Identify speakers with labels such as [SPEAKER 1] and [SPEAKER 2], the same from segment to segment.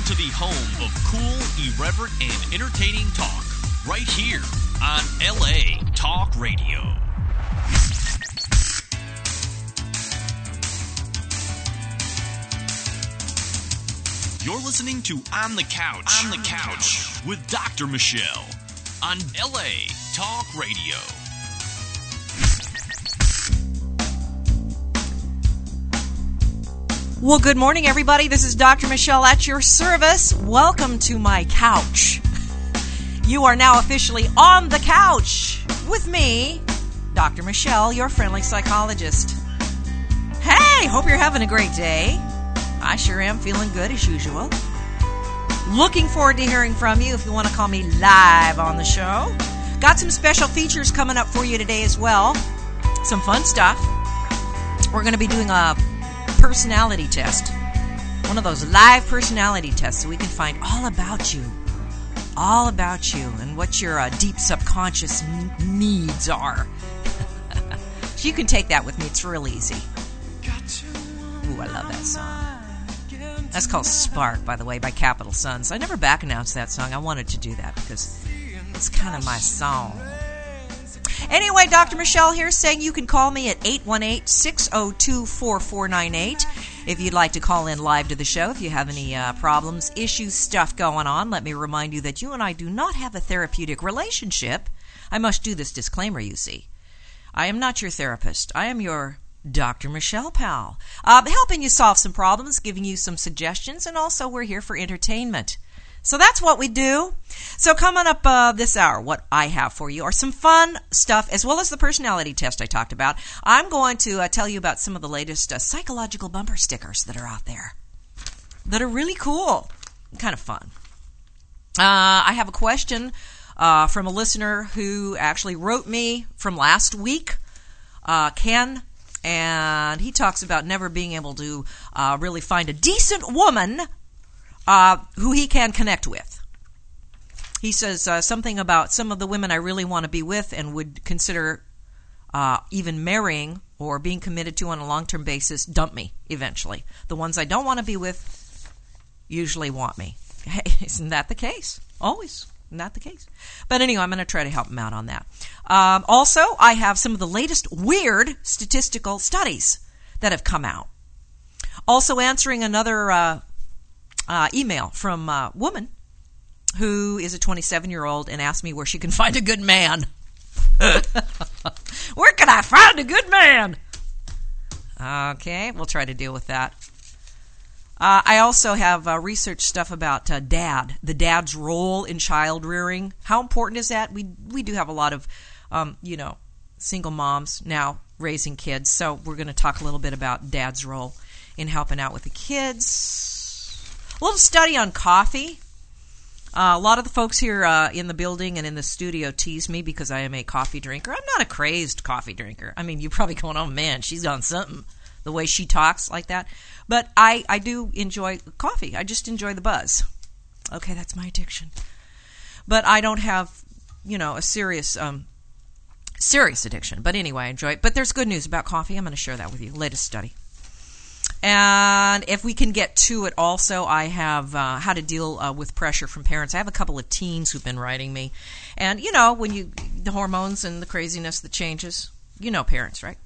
[SPEAKER 1] to the home of cool, irreverent, and entertaining talk. Right here on LA Talk Radio. You're listening to On the Couch, with Dr. Michelle on LA Talk Radio.
[SPEAKER 2] Well, good morning, everybody. This is Dr. Michelle at your service. Welcome to my couch. You are now officially on the couch with me, Dr. Michelle, your friendly psychologist. Hey, hope you're having a great day. I sure am, feeling good as usual. Looking forward to hearing from you if you want to call me live on the show. Got some special features coming up for you today as well. Some fun stuff. We're going to be doing a personality test. One of those live personality tests so we can find all about you and what your deep subconscious needs are. So you can take that with me. It's real easy. Ooh, I love that song. That's called Spark, by the way, by Capital Sons. I never back announced that song. I wanted to do that because it's kind of my song. Anyway, Dr. Michelle here saying you can call me at 818-602-4498 if you'd like to call in live to the show. If you have any problems, issues, stuff going on, let me remind you that you and I do not have a therapeutic relationship. I must do this disclaimer, you see. I am not your therapist. I am your Dr. Michelle pal, helping you solve some problems, giving you some suggestions, and also we're here for entertainment. So that's what we do. So coming up this hour, what I have for you are some fun stuff, as well as the personality test I talked about. I'm going to tell you about some of the latest psychological bumper stickers that are out there that are really cool, kind of fun. I have a question from a listener who actually wrote me from last week, Ken, and he talks about never being able to really find a decent woman who he can connect with. He says something about some of the women I really want to be with and would consider even marrying or being committed to on a long-term basis dump me eventually. The ones I don't want to be with usually want me. Hey, isn't that the case? Always. Isn't that the case? But anyway, I'm going to try to help him out on that. Also, I have some of the latest weird statistical studies that have come out. Also answering another email from a woman who is a 27-year-old and asked me where she can find a good man. Where can I find a good man? Okay, we'll try to deal with that. I also have research stuff about the dad's role in child rearing. How important is that? We do have a lot of, single moms now raising kids, so we're going to talk a little bit about dad's role in helping out with the kids. A little study on coffee. A lot of the folks here in the building and in the studio tease me because I am a coffee drinker. I'm not a crazed coffee drinker. I mean, you're probably going, oh man, she's on something, the way she talks like that. But I do enjoy coffee. I just enjoy the buzz. Okay, that's my addiction. But I don't have, a serious addiction. But anyway, I enjoy it. But there's good news about coffee. I'm going to share that with you. Latest study. And if we can get to it also, I have how to deal with pressure from parents. I have a couple of teens who've been writing me. And, when the hormones and the craziness that changes, parents, right?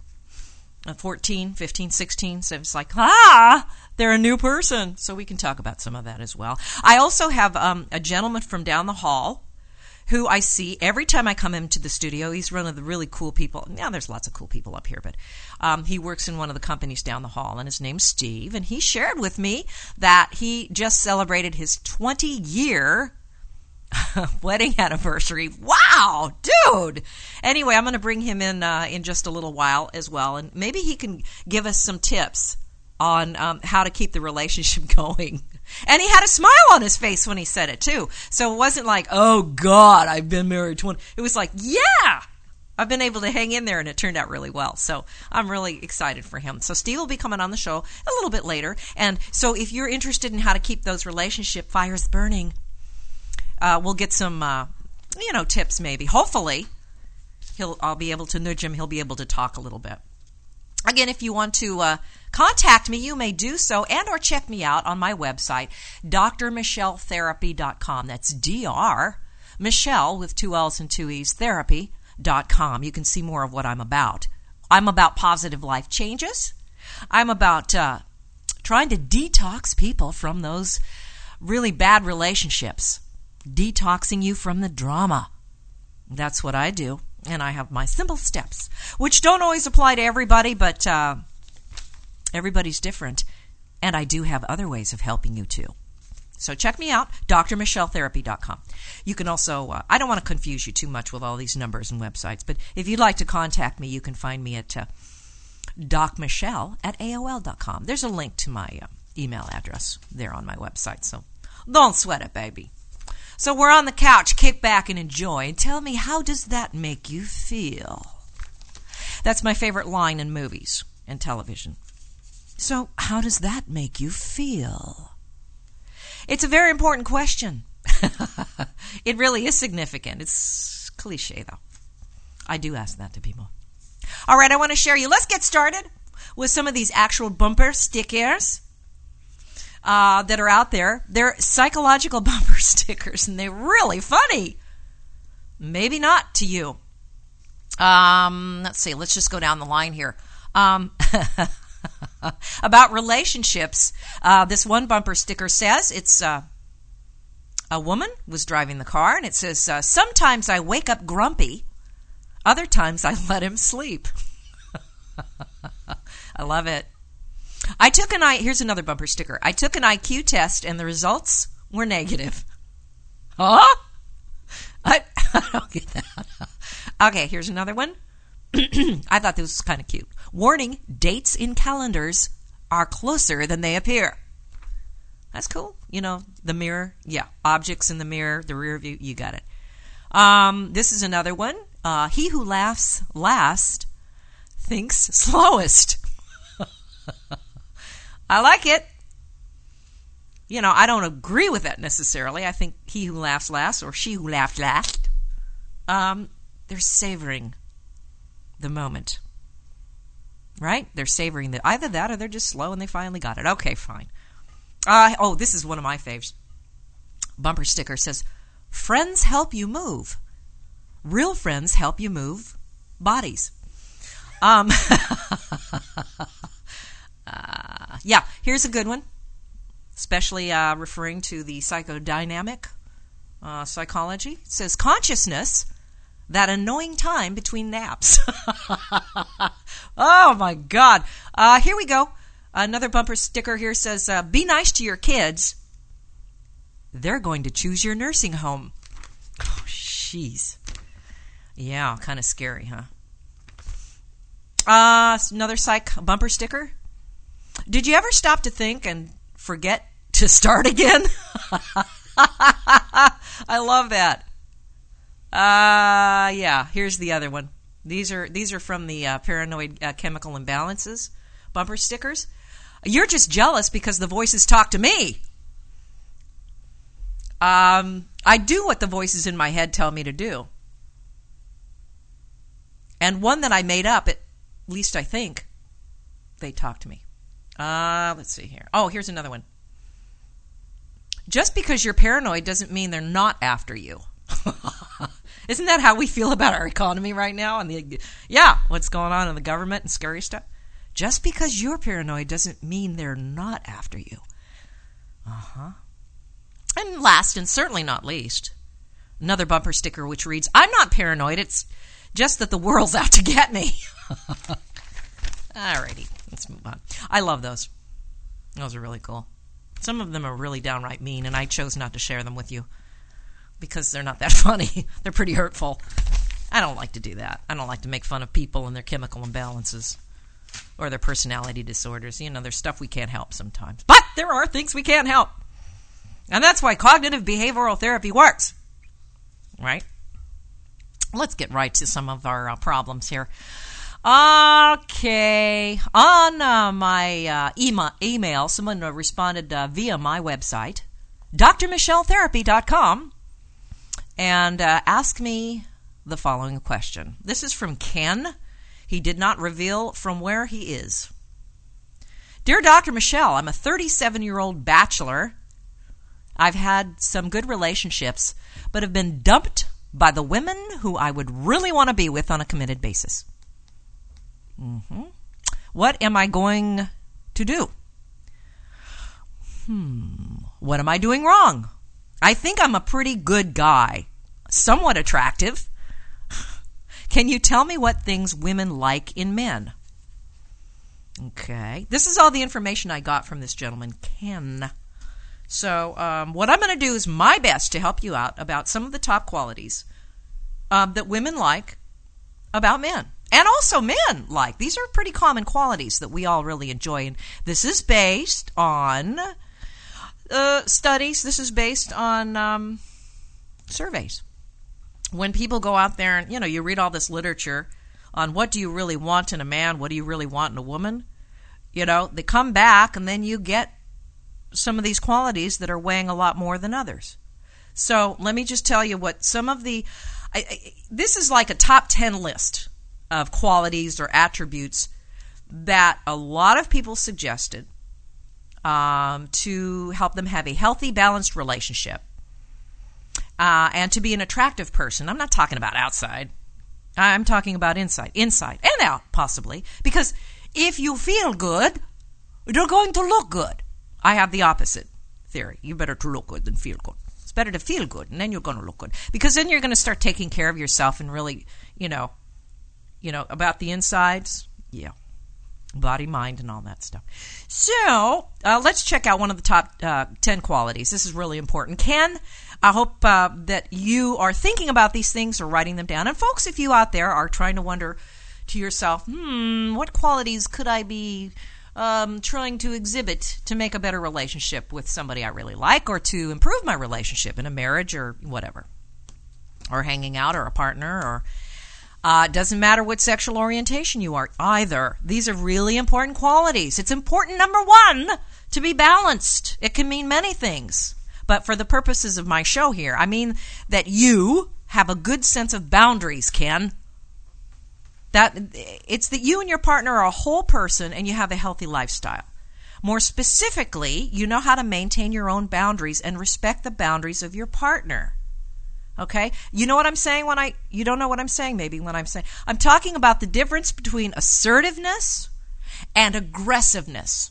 [SPEAKER 2] 14, 15, 16, so it's like, they're a new person. So we can talk about some of that as well. I also have a gentleman from down the hall who I see every time I come into the studio. He's one of the really cool people. Now, there's lots of cool people up here, but he works in one of the companies down the hall, and his name's Steve, and he shared with me that he just celebrated his 20-year wedding anniversary. Wow, dude! Anyway, I'm going to bring him in just a little while as well, and maybe he can give us some tips on how to keep the relationship going. And he had a smile on his face when he said it, too. So it wasn't like, oh, God, I've been married 20. It was like, yeah, I've been able to hang in there, and it turned out really well. So I'm really excited for him. So Steve will be coming on the show a little bit later. And so if you're interested in how to keep those relationship fires burning, we'll get some, tips maybe. Hopefully, I'll be able to nudge him. He'll be able to talk a little bit. Again, if you want to contact me, you may do so, and or check me out on my website, drmichelletherapy.com. That's Dr. Michelle with 2 L's and 2 E's, therapy.com. You can see more of what I'm about. I'm about positive life changes. I'm about trying to detox people from those really bad relationships, detoxing you from the drama. That's what I do, and I have my simple steps, which don't always apply to everybody, but everybody's different, and I do have other ways of helping you too. So check me out, drmichelletherapy.com. You can also, I don't want to confuse you too much with all these numbers and websites, but if you'd like to contact me, you can find me at docmichelle@aol.com. There's a link to my email address there on my website, so don't sweat it, baby. So we're on the couch, kick back and enjoy, and tell me, how does that make you feel? That's my favorite line in movies and television. So how does that make you feel? It's a very important question. It really is significant. It's cliche, though. I do ask that to people. All right, I want to share you. Let's get started with some of these actual bumper stickers that are out there. They're psychological bumper stickers, and they're really funny. Maybe not to you. Let's see. Let's just go down the line here. About relationships, this one bumper sticker says, it's a woman was driving the car, and it says, sometimes I wake up grumpy, other times I let him sleep. I love it. Here's another bumper sticker. I took an IQ test, and the results were negative. Huh? I don't get that. Okay, here's another one. I thought this was kind of cute. Warning, dates in calendars are closer than they appear. That's cool. You know, the mirror. Yeah, objects in the mirror, the rear view, you got it. This is another one. He who laughs last thinks slowest. I like it. You know, I don't agree with that necessarily. I think he who laughs last or she who laughed last, they're savoring the moment, right? They're savoring either that or they're just slow and they finally got it. Okay, fine. This is one of my faves. Bumper sticker says, friends help you move. Real friends help you move bodies. Yeah, here's a good one, especially referring to the psychodynamic psychology. It says, consciousness, that annoying time between naps. Oh, my God. Here we go. Another bumper sticker here says, be nice to your kids. They're going to choose your nursing home. Oh, jeez. Yeah, kind of scary, huh? Another psych bumper sticker. Did you ever stop to think and forget to start again? I love that. Yeah, here's the other one. These are from the paranoid chemical imbalances bumper stickers. You're just jealous because the voices talk to me. I do what the voices in my head tell me to do. And one that I made up, at least I think, they talk to me. Let's see here. Oh, here's another one. Just because you're paranoid doesn't mean they're not after you. Isn't that how we feel about our economy right now? And what's going on in the government and scary stuff? Just because you're paranoid doesn't mean they're not after you. And last and certainly not least, another bumper sticker which reads, I'm not paranoid, it's just that the world's out to get me. Alrighty, let's move on. I love those. Those are really cool. Some of them are really downright mean, and I chose not to share them with you because they're not that funny. They're pretty hurtful. I don't like to do that. I don't like to make fun of people and their chemical imbalances or their personality disorders. You know, there's stuff we can't help sometimes. But there are things we can't help. And that's why cognitive behavioral therapy works. Right? Let's get right to some of our problems here. Okay. On my email, someone responded via my website, drmichelletherapy.com, and asked me the following question. This is from Ken. He did not reveal from where he is. Dear Dr. Michelle, I'm a 37-year-old bachelor. I've had some good relationships, but have been dumped by the women who I would really want to be with on a committed basis. What am I going to do? What am I doing wrong? I think I'm a pretty good guy, somewhat attractive. Can you tell me what things women like in men? Okay. This is all the information I got from this gentleman, Ken. So what I'm going to do is my best to help you out about some of the top qualities that women like about men. And also men like. These are pretty common qualities that we all really enjoy. And this is based on studies. This is based on surveys. When people go out there and, you read all this literature on what do you really want in a man, what do you really want in a woman, they come back and then you get some of these qualities that are weighing a lot more than others. So let me just tell you what some of the, this is like a top 10 list of qualities or attributes that a lot of people suggested to help them have a healthy, balanced relationship and to be an attractive person. I'm not talking about outside. I'm talking about inside and out, possibly. Because if you feel good, you're going to look good. I have the opposite theory. You better to look good than feel good. It's better to feel good, and then you're going to look good. Because then you're going to start taking care of yourself and really, about the insides. Yeah. Body, mind, and all that stuff. So, let's check out one of the top 10 qualities. This is really important. Ken, I hope that you are thinking about these things or writing them down. And folks, if you out there are trying to wonder to yourself, what qualities could I be trying to exhibit to make a better relationship with somebody I really like, or to improve my relationship in a marriage or whatever, or hanging out or a partner, or doesn't matter what sexual orientation you are either. These are really important qualities. It's important, number one, to be balanced. It can mean many things. But for the purposes of my show here, I mean that you have a good sense of boundaries, Ken. That it's that you and your partner are a whole person and you have a healthy lifestyle. More specifically, you know how to maintain your own boundaries and respect the boundaries of your partner. Okay? You know what I'm saying you don't know what I'm saying maybe when I'm saying, I'm talking about the difference between assertiveness and aggressiveness.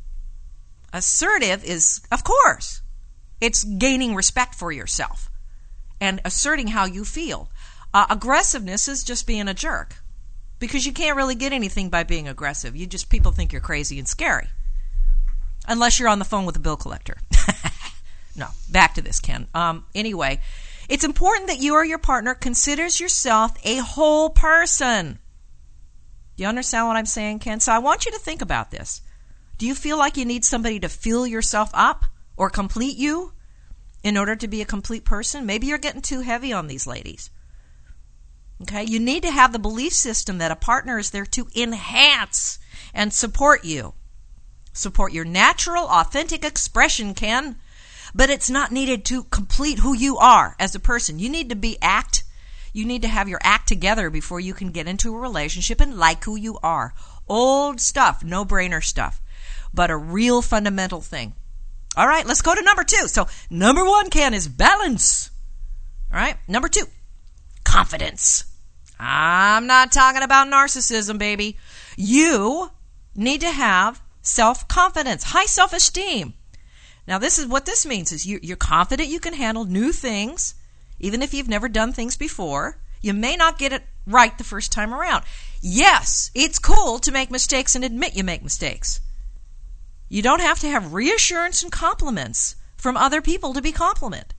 [SPEAKER 2] Assertive is, of course, it's gaining respect for yourself and asserting how you feel. Aggressiveness is just being a jerk, because you can't really get anything by being aggressive. People think you're crazy and scary. Unless you're on the phone with a bill collector. No, back to this, Ken. Anyway, it's important that you or your partner considers yourself a whole person. Do you understand what I'm saying, Ken? So I want you to think about this. Do you feel like you need somebody to fill yourself up or complete you in order to be a complete person? Maybe you're getting too heavy on these ladies. Okay, you need to have the belief system that a partner is there to enhance and support you. Support your natural, authentic expression, Ken. But it's not needed to complete who you are as a person. You need to have your act together before you can get into a relationship and like who you are. Old stuff, no-brainer stuff, but a real fundamental thing. All right, let's go to number 2. So number 1, Ken, is balance. All right, number 2, confidence. I'm not talking about narcissism, baby. You need to have self-confidence, high self-esteem. Now, this is what this means is you're confident you can handle new things, even if you've never done things before. You may not get it right the first time around. Yes, it's cool to make mistakes and admit you make mistakes. You don't have to have reassurance and compliments from other people to be confident.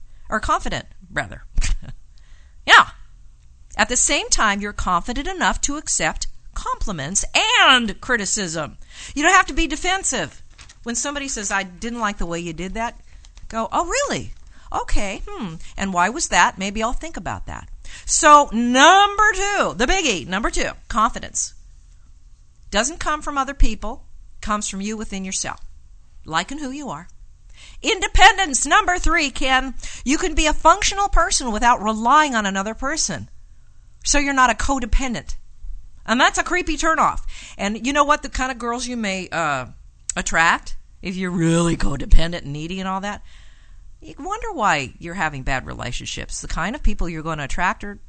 [SPEAKER 2] Yeah. At the same time, you're confident enough to accept compliments and criticism. You don't have to be defensive. When somebody says, I didn't like the way you did that, go, oh, really? Okay, and why was that? Maybe I'll think about that. So, number 2, the biggie, number 2, confidence. Doesn't come from other people, comes from you within yourself, liking who you are. Independence, number 3, Ken. You can be a functional person without relying on another person. So you're not a codependent. And that's a creepy turnoff. And you know what? The kind of girls you may attract, if you're really codependent and needy and all that, you wonder why you're having bad relationships. The kind of people you're going to attract are,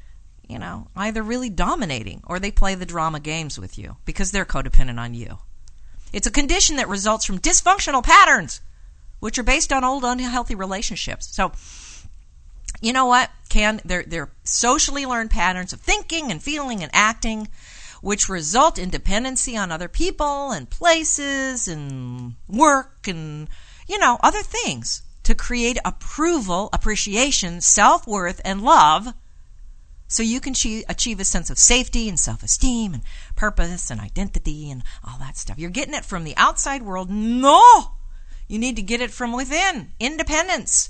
[SPEAKER 2] either really dominating or they play the drama games with you because they're codependent on you. It's a condition that results from dysfunctional patterns, which are based on old unhealthy relationships. So, you know what, Ken? They're socially learned patterns of thinking and feeling and acting, which result in dependency on other people and places and work and, other things to create approval, appreciation, self-worth, and love so you can achieve a sense of safety and self-esteem and purpose and identity and all that stuff. You're getting it from the outside world. No! You need to get it from within. Independence.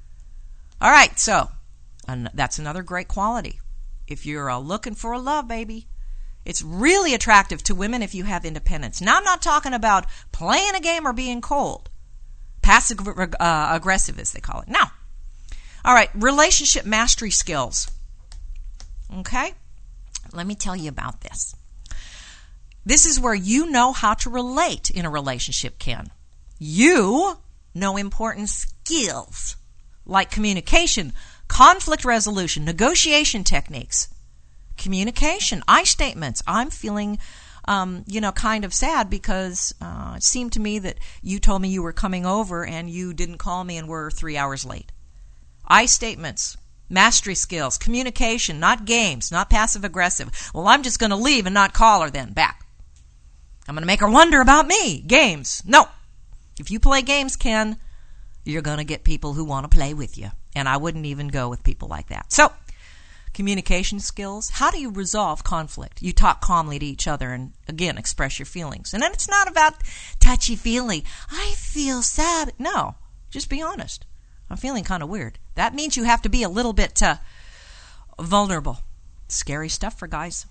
[SPEAKER 2] All right, so that's another great quality. If you're looking for a love, baby, it's really attractive to women if you have independence. Now, I'm not talking about playing a game or being cold. Passive aggressive, as they call it. Now, all right, relationship mastery skills. Okay? Let me tell you about this. This is where you know how to relate in a relationship, Ken. You know important skills like communication, conflict resolution, negotiation techniques. Communication, I statements. I'm feeling, kind of sad because it seemed to me that you told me you were coming over and you didn't call me and were 3 hours late. I statements, mastery skills, communication, not games, not passive aggressive. Well, I'm just going to leave and not call her then back. I'm going to make her wonder about me. Games. No. If you play games, Ken, you're going to get people who want to play with you. And I wouldn't even go with people like that. So, communication skills. How do you resolve conflict? You talk calmly to each other and, again, express your feelings. And then it's not about touchy-feely. I feel sad. No, just be honest. I'm feeling kind of weird. That means you have to be a little bit vulnerable. Scary stuff for guys.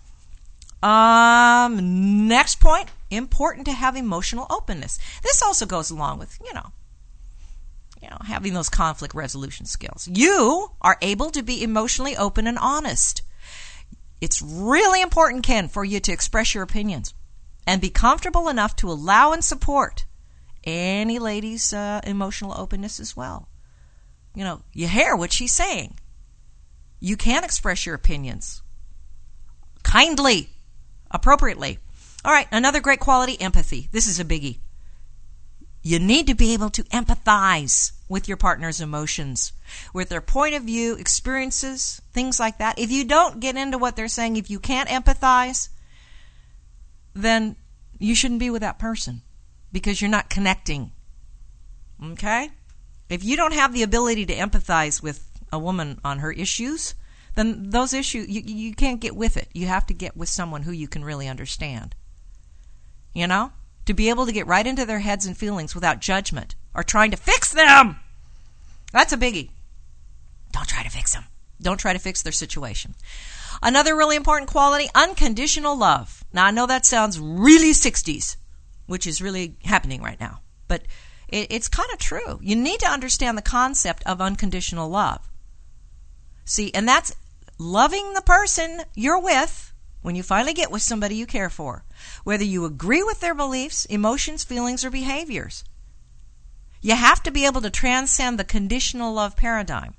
[SPEAKER 2] Next point, important to have emotional openness. This also goes along with, having those conflict resolution skills. You are able to be emotionally open and honest. It's really important, Ken, for you to express your opinions and be comfortable enough to allow and support any lady's emotional openness as well. You hear what she's saying. You can express your opinions kindly, appropriately. All right, another great quality, empathy. This is a biggie. You need to be able to empathize with your partner's emotions, with their point of view, experiences, things like that. If you don't get into what they're saying, if you can't empathize, then you shouldn't be with that person because you're not connecting. Okay? If you don't have the ability to empathize with a woman on her issues, then those issues, you can't get with it. You have to get with someone who you can really understand. To be able to get right into their heads and feelings without judgment or trying to fix them. That's a biggie. Don't try to fix them. Don't try to fix their situation. Another really important quality, unconditional love. Now, I know that sounds really 60s, which is really happening right now. But it's kind of true. You need to understand the concept of unconditional love. See, and that's loving the person you're with when you finally get with somebody you care for, whether you agree with their beliefs, emotions, feelings, or behaviors. You have to be able to transcend the conditional love paradigm.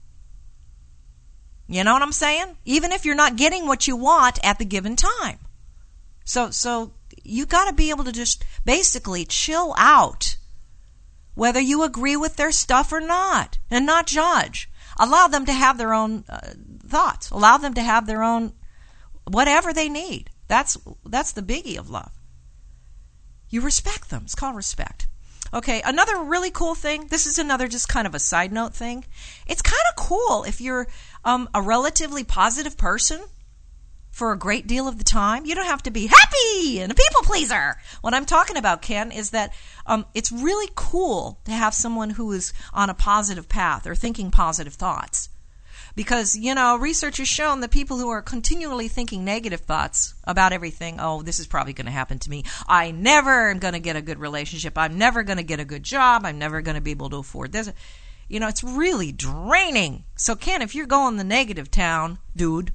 [SPEAKER 2] You know what I'm saying? Even if you're not getting what you want at the given time. So you got to be able to just basically chill out, whether you agree with their stuff or not, and not judge. Allow them to have their own thoughts. Allow them to have their own whatever they need. That's the biggie of love. You respect them. It's called respect. Okay, another really cool thing. This is another just kind of a side note thing. It's kind of cool if you're a relatively positive person for a great deal of the time. You don't have to be happy and a people pleaser. What I'm talking about, Ken, is that it's really cool to have someone who is on a positive path or thinking positive thoughts. Because, research has shown that people who are continually thinking negative thoughts about everything, oh, this is probably going to happen to me. I never am going to get a good relationship. I'm never going to get a good job. I'm never going to be able to afford this. It's really draining. So, Ken, if you're going the negative town, dude,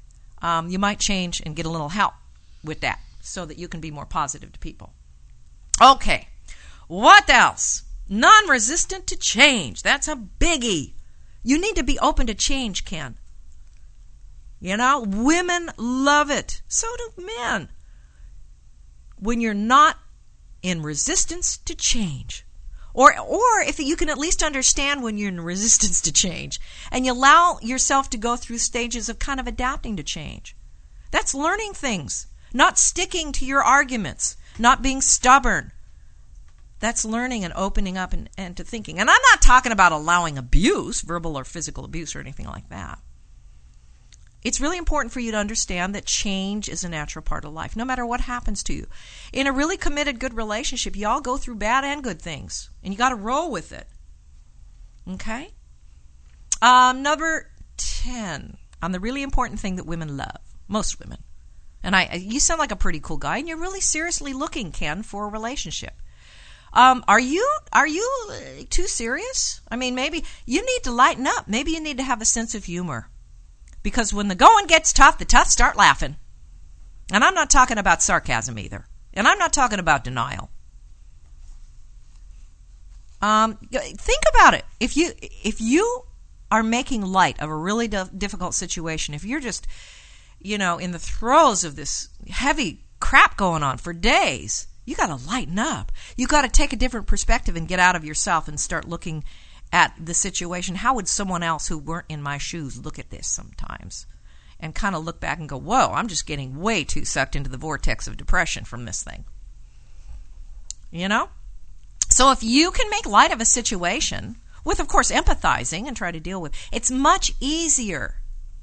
[SPEAKER 2] you might change and get a little help with that so that you can be more positive to people. Okay, what else? Non-resistant to change. That's a biggie. You need to be open to change, Ken. You know, women love it. So do men. When you're not in resistance to change. Or if you can at least understand when you're in resistance to change. And you allow yourself to go through stages of kind of adapting to change. That's learning things. Not sticking to your arguments. Not being stubborn. That's learning and opening up and to thinking. And I'm not talking about allowing abuse, verbal or physical abuse or anything like that. It's really important for you to understand that change is a natural part of life, no matter what happens to you. In a really committed, good relationship, you all go through bad and good things, and you got to roll with it. Okay? Number 10, on the really important thing that women love, most women. And you sound like a pretty cool guy, and you're really seriously looking, Ken, for a relationship. Are you too serious? I mean, maybe you need to lighten up. Maybe you need to have a sense of humor. Because when the going gets tough, the tough start laughing. And I'm not talking about sarcasm either. And I'm not talking about denial. Think about it. If you are making light of a really difficult situation, if you're just, in the throes of this heavy crap going on for days, you got to lighten up. You got to take a different perspective and get out of yourself and start looking at the situation. How would someone else who weren't in my shoes look at this sometimes? And kind of look back and go, whoa, I'm just getting way too sucked into the vortex of depression from this thing. So if you can make light of a situation with, of course, empathizing and try to deal with, it's much easier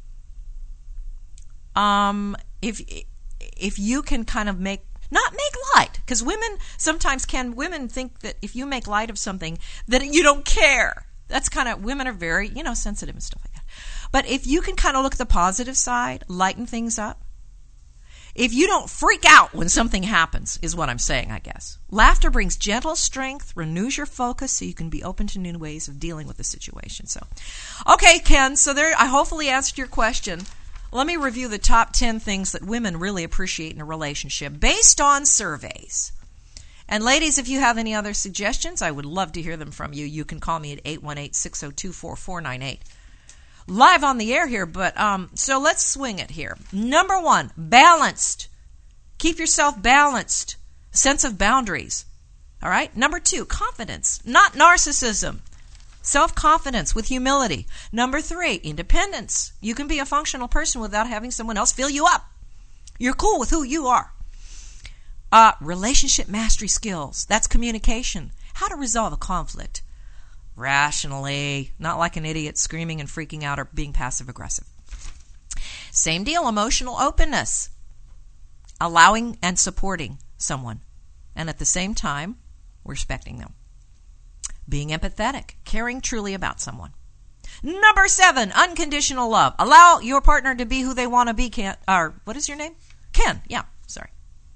[SPEAKER 2] if you can kind of not make light, because women think that if you make light of something, that you don't care. That's kind of, women are very, sensitive and stuff like that. But if you can kind of look at the positive side, lighten things up, if you don't freak out when something happens, is what I'm saying, I guess. Laughter brings gentle strength, renews your focus, so you can be open to new ways of dealing with the situation. So, okay, Ken, so I hopefully answered your question. Let me review the top 10 things that women really appreciate in a relationship based on surveys. And ladies, if you have any other suggestions, I would love to hear them from you. You can call me at 818-602-4498. Live on the air here, but so let's swing it here. Number 1, balanced. Keep yourself balanced. Sense of boundaries. All right? Number 2, confidence, not narcissism. Self-confidence with humility. Number 3, independence. You can be a functional person without having someone else fill you up. You're cool with who you are. Relationship mastery skills. That's communication. How to resolve a conflict. Rationally, not like an idiot screaming and freaking out or being passive-aggressive. Same deal, emotional openness. Allowing and supporting someone. And at the same time, respecting them. Being empathetic, caring truly about someone. Number 7, unconditional love. Allow your partner to be who they want to be. What is your name? Ken. Yeah, sorry.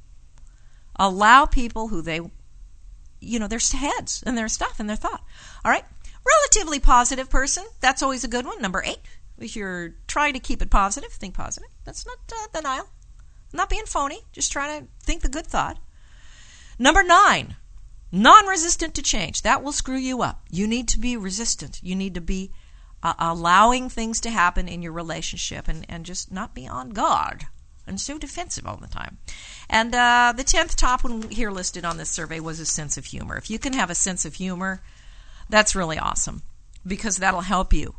[SPEAKER 2] Allow people who they, their heads and their stuff and their thought. All right. Relatively positive person. That's always a good one. Number 8, if you're trying to keep it positive, think positive. That's not denial. Not being phony. Just trying to think the good thought. Number 9. Non-resistant to change. That will screw you up. You need to be resistant. You need to be allowing things to happen in your relationship and just not be on guard and so defensive all the time. And the 10th top one here listed on this survey was a sense of humor. If you can have a sense of humor, that's really awesome because that'll help you,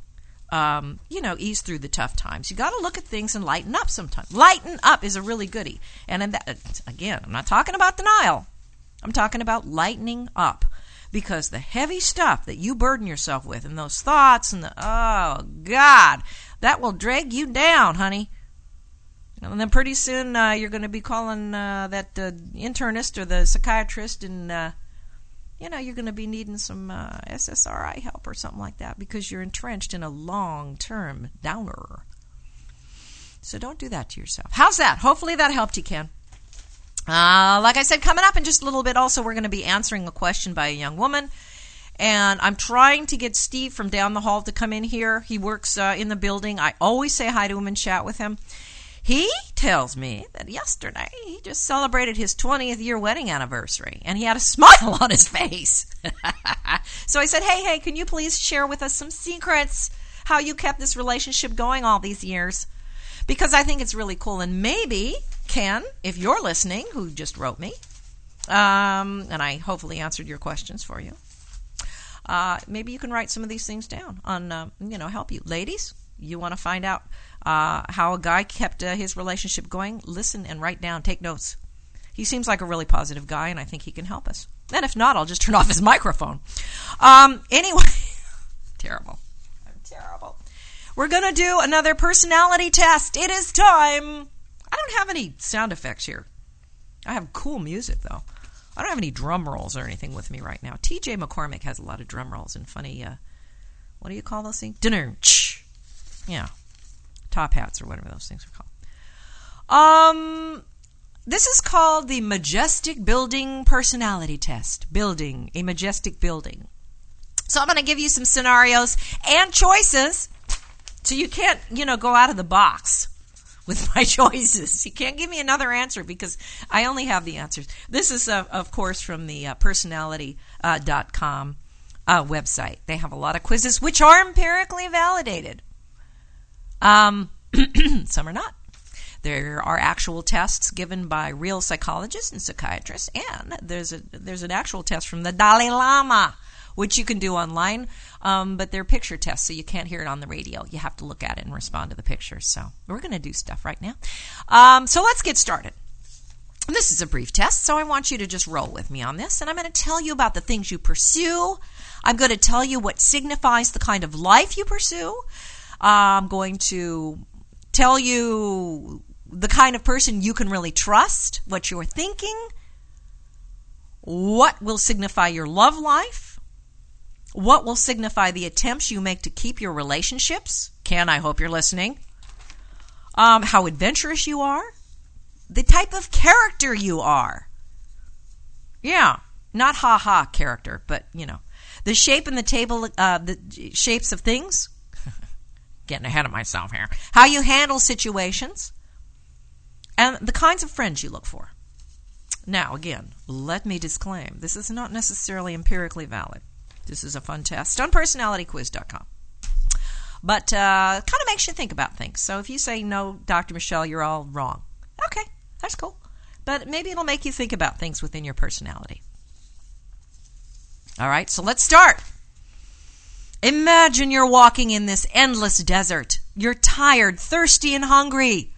[SPEAKER 2] ease through the tough times. You got to look at things and lighten up sometimes. Lighten up is a really goodie. And again, I'm not talking about denial. I'm talking about lightening up because the heavy stuff that you burden yourself with and those thoughts and oh, God, that will drag you down, honey. And then pretty soon you're going to be calling that internist or the psychiatrist and, you're going to be needing some SSRI help or something like that because you're entrenched in a long-term downer. So don't do that to yourself. How's that? Hopefully that helped you, Ken. Like I said, coming up in just a little bit also, we're going to be answering a question by a young woman. And I'm trying to get Steve from down the hall to come in here. He works in the building. I always say hi to him and chat with him. He tells me that yesterday he just celebrated his 20th year wedding anniversary, and he had a smile on his face. So I said, hey, can you please share with us some secrets, how you kept this relationship going all these years? Because I think it's really cool. And maybe, Ken, if you're listening, who just wrote me, and I hopefully answered your questions for you, maybe you can write some of these things down on, help you. Ladies, you want to find out how a guy kept his relationship going? Listen and write down. Take notes. He seems like a really positive guy, and I think he can help us. And if not, I'll just turn off his microphone. Anyway, terrible. I'm terrible. We're going to do another personality test. It is time. I don't have any sound effects here. I have cool music, though. I don't have any drum rolls or anything with me right now. TJ McCormick has a lot of drum rolls and funny, what do you call those things? Dinner. Yeah. Top hats or whatever those things are called. This is called the Majestic Building Personality Test. Building. A majestic building. So I'm going to give you some scenarios and choices so you can't, go out of the box with my choices. You can't give me another answer because I only have the answers. This is, of course, from the personality.com website. They have a lot of quizzes which are empirically validated. Some are not. There are actual tests given by real psychologists and psychiatrists, and there's an actual test from the Dalai Lama, which you can do online, but they're picture tests, so you can't hear it on the radio. You have to look at it and respond to the pictures. So we're going to do stuff right now. So let's get started. This is a brief test, so I want you to just roll with me on this, and I'm going to tell you about the things you pursue. I'm going to tell you what signifies the kind of life you pursue. I'm going to tell you the kind of person you can really trust, what you're thinking, what will signify your love life, what will signify the attempts you make to keep your relationships. Ken, I hope you're listening. How adventurous you are, the type of character you are. Yeah, not ha-ha character, but, the shape and the shapes of things. Getting ahead of myself here. How you handle situations, and the kinds of friends you look for. Now, again, let me disclaim, this is not necessarily empirically valid. This is a fun test on personalityquiz.com. But kind of makes you think about things. So if you say, no, Dr. Michelle, you're all wrong. Okay, that's cool. But maybe it'll make you think about things within your personality. All right, so let's start. Imagine you're walking in this endless desert. You're tired, thirsty, and hungry.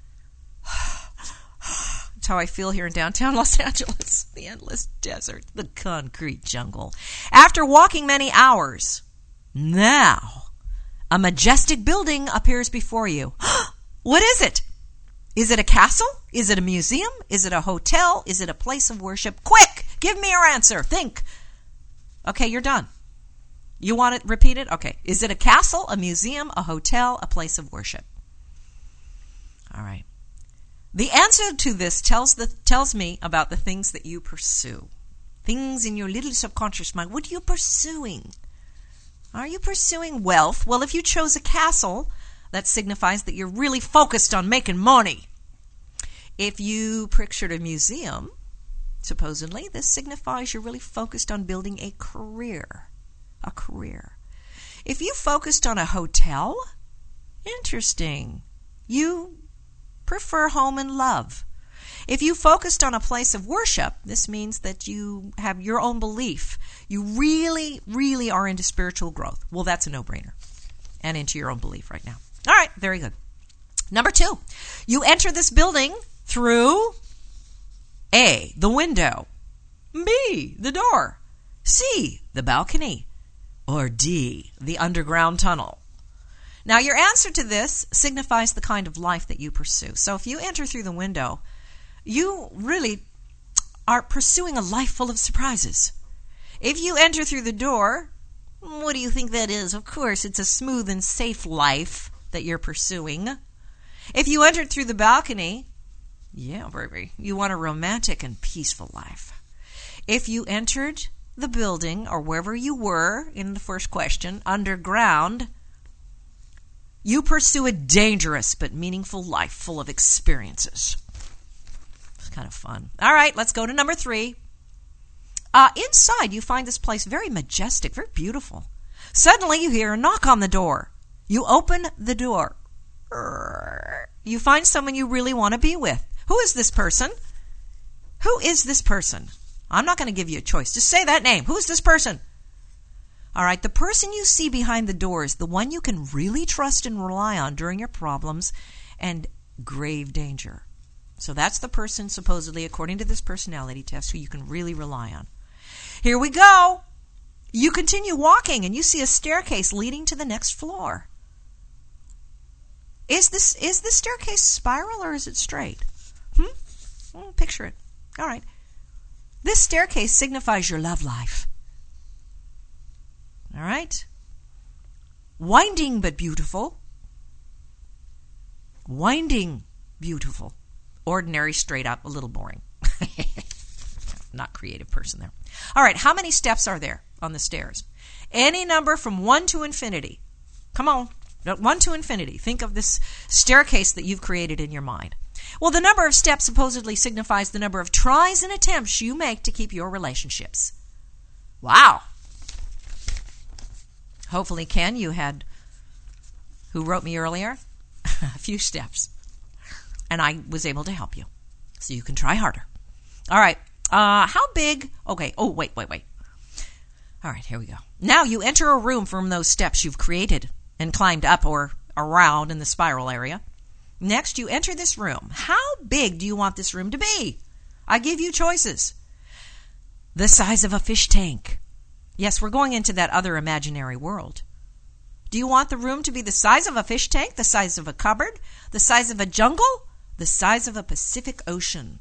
[SPEAKER 2] That's how I feel here in downtown Los Angeles. The endless desert, the concrete jungle. After walking many hours, now a majestic building appears before you. What is it? Is it a castle? Is it a museum? Is it a hotel? Is it a place of worship? Quick, give me your answer. Think. Okay, you're done. You want it repeated? Okay. Is it a castle, a museum, a hotel, a place of worship? All right. The answer to this tells me about the things that you pursue. Things in your little subconscious mind. What are you pursuing? Are you pursuing wealth? Well, if you chose a castle, that signifies that you're really focused on making money. If you pictured a museum, supposedly, this signifies you're really focused on building a career. A career. If you focused on a hotel, interesting. You prefer home and love. If you focused on a place of worship, this means that you have your own belief. You really, really are into spiritual growth. Well, that's a no-brainer. And into your own belief right now. All right, very good. Number 2, you enter this building through A, the window, B, the door, C, the balcony, or D, the underground tunnel. Now, your answer to this signifies the kind of life that you pursue. So if you enter through the window, you really are pursuing a life full of surprises. If you enter through the door, what do you think that is? Of course, it's a smooth and safe life that you're pursuing. If you entered through the balcony, yeah, baby, you want a romantic and peaceful life. If you entered the building, or wherever you were in the first question, underground, You pursue a dangerous but meaningful life full of experiences. It's kind of fun. All right, let's go to number 3. Inside, you find this place very majestic, very beautiful. Suddenly, you hear a knock on the door. You open the door. You find someone you really want to be with. Who is this person? Who is this person? I'm not going to give you a choice. Just say that name. Who is this person? All right, the person you see behind the door is the one you can really trust and rely on during your problems and grave danger. So that's the person, supposedly, according to this personality test, who you can really rely on. Here we go. You continue walking and you see a staircase leading to the next floor. Is this staircase spiral or is it straight? Picture it. All right. This staircase signifies your love life. All right. Winding but beautiful. Winding, beautiful. Ordinary, straight up, a little boring. Not creative person there. All right, how many steps are there on the stairs? Any number from 1 to infinity. Come on, 1 to infinity. Think of this staircase that you've created in your mind. Well, the number of steps supposedly signifies the number of tries and attempts you make to keep your relationships. Wow. Hopefully, Ken, you had, who wrote me earlier, a few steps. And I was able to help you. So you can try harder. All right. How big? Okay. Oh, wait. All right, here we go. Now you enter a room from those steps you've created and climbed up or around in the spiral area. Next, you enter this room. How big do you want this room to be? I give you choices. The size of a fish tank. Yes, we're going into that other imaginary world. Do you want the room to be the size of a fish tank, the size of a cupboard, the size of a jungle, the size of a Pacific Ocean?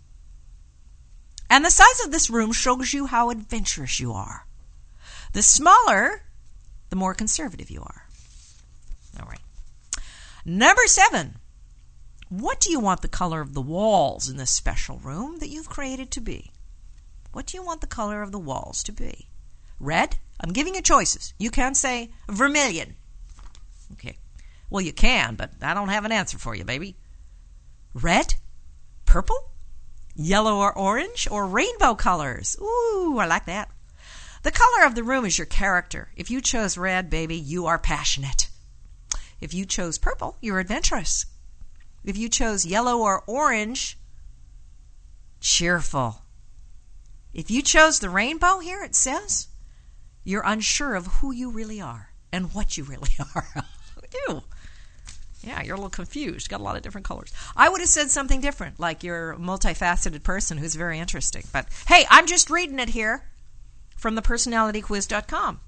[SPEAKER 2] And the size of this room shows you how adventurous you are. The smaller, the more conservative you are. All right. Number 7. What do you want the color of the walls in this special room that you've created to be? What do you want the color of the walls to be? Red? I'm giving you choices. You can say vermilion. Okay. Well, you can, but I don't have an answer for you, baby. Red? Purple? Yellow or orange? Or rainbow colors? Ooh, I like that. The color of the room is your character. If you chose red, baby, you are passionate. If you chose purple, you're adventurous. If you chose yellow or orange, cheerful. If you chose the rainbow here, it says, you're unsure of who you really are and what you really are. Ew. Yeah, you're a little confused. Got a lot of different colors. I would have said something different, like you're a multifaceted person who's very interesting. But hey, I'm just reading it here from thepersonalityquiz.com.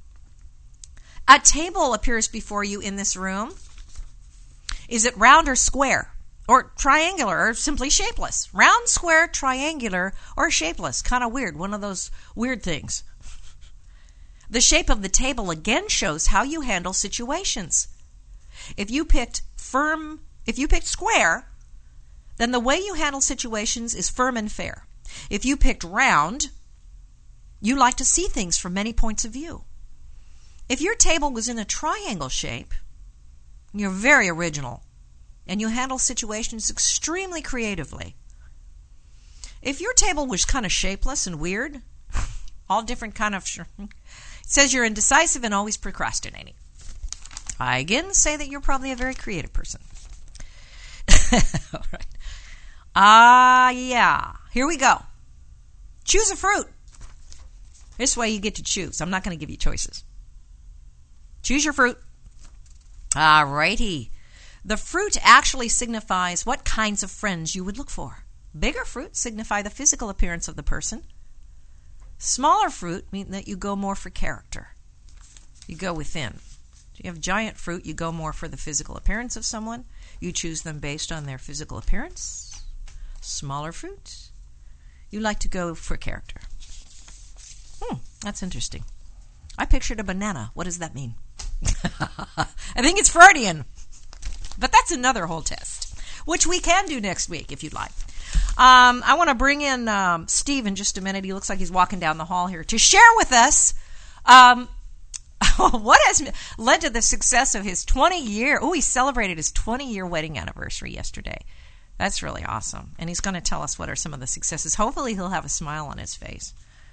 [SPEAKER 2] A table appears before you in this room. Is it round or square? Or triangular or simply shapeless? Round, square, triangular, or shapeless? Kind of weird. One of those weird things. The shape of the table again shows how you handle situations. If you picked square, then the way you handle situations is firm and fair. If you picked round, you like to see things from many points of view. If your table was in a triangle shape, you're very original, and you handle situations extremely creatively. If your table was kind of shapeless and weird, all different kind of, it says you're indecisive and always procrastinating. I again say that you're probably a very creative person. All right. Yeah. Here we go. Choose a fruit. This way you get to choose. I'm not going to give you choices. Choose your fruit. All righty. The fruit actually signifies what kinds of friends you would look for. Bigger fruit signify the physical appearance of the person. Smaller fruit mean that you go more for character. You go within. If you have giant fruit, you go more for the physical appearance of someone. You choose them based on their physical appearance. Smaller fruit, you like to go for character. That's interesting. I pictured a banana. What does that mean? I think it's Freudian. But that's another whole test, which we can do next week if you'd like. I want to bring in Steve in just a minute. He looks like he's walking down the hall here to share with us what has led to the success of his 20-year... Oh, he celebrated his 20-year wedding anniversary yesterday. That's really awesome. And he's going to tell us what are some of the successes. Hopefully he'll have a smile on his face.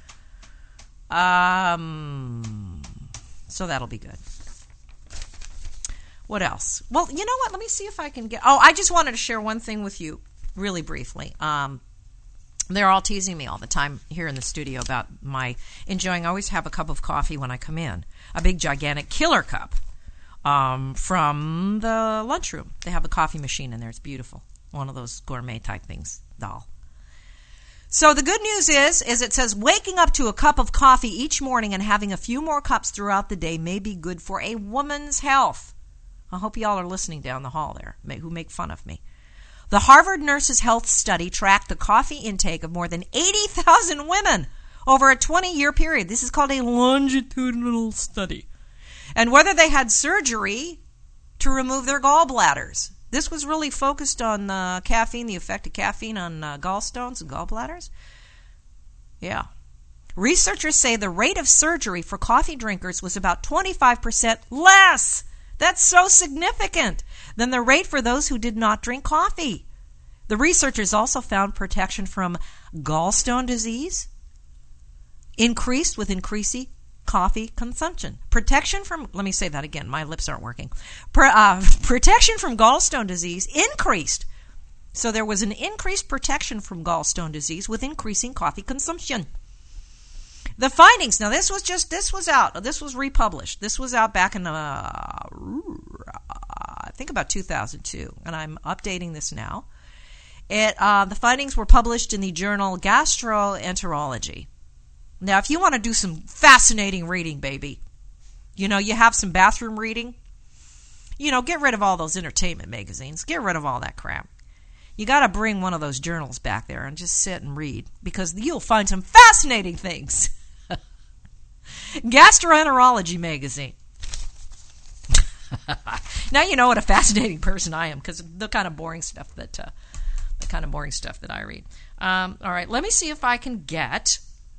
[SPEAKER 2] So that'll be good. What else? Well, you know what? Let me see if I can get... Oh, I just wanted to share one thing with you really briefly. They're all teasing me all the time here in the studio about my enjoying. I always have a cup of coffee when I come in, a big, gigantic killer cup from the lunchroom. They have a coffee machine in there. It's beautiful. One of those gourmet type things, doll. So the good news is it says waking up to a cup of coffee each morning and having a few more cups throughout the day may be good for a woman's health. I hope y'all are listening down the hall there who make fun of me. The Harvard Nurses Health Study tracked the coffee intake of more than 80,000 women over a 20-year period. This is called a longitudinal study. And whether they had surgery to remove their gallbladders. This was really focused on caffeine, the effect of caffeine on gallstones and gallbladders. Yeah. Researchers say the rate of surgery for coffee drinkers was about 25% less. That's so significant than the rate for those who did not drink coffee. The researchers also found protection from gallstone disease increased with increasing coffee consumption. Protection from, let me say that again, my lips aren't working. Protection from gallstone disease increased. So there was an increased protection from gallstone disease with increasing coffee consumption. The findings, now this was republished. This was out back in, I think about 2002, and I'm updating this now. The findings were published in the journal Gastroenterology. Now, if you want to do some fascinating reading, baby, you have some bathroom reading, get rid of all those entertainment magazines. Get rid of all that crap. You got to bring one of those journals back there and just sit and read, because you'll find some fascinating things. Gastroenterology magazine. Now you know what a fascinating person I am, because of the kind of boring stuff that I read. All right, let me see if I can get